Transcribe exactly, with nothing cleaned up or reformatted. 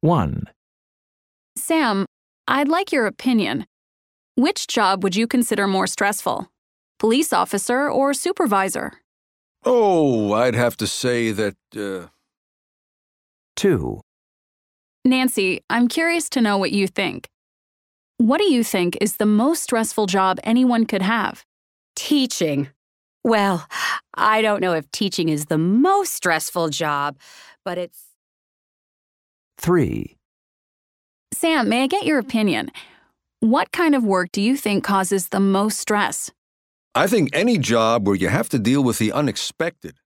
one, Sam, I'd like your opinion. Which job would you consider more stressful? Police officer or supervisor? Oh, I'd have to say that, uh... two, Nancy, I'm curious to know what you think. What do you think is the most stressful job anyone could have? Teaching. Well, I don't know if teaching is the most stressful job, but it's... three, Sam, may I get your opinion? What kind of work do you think causes the most stress? I think any job where you have to deal with the unexpected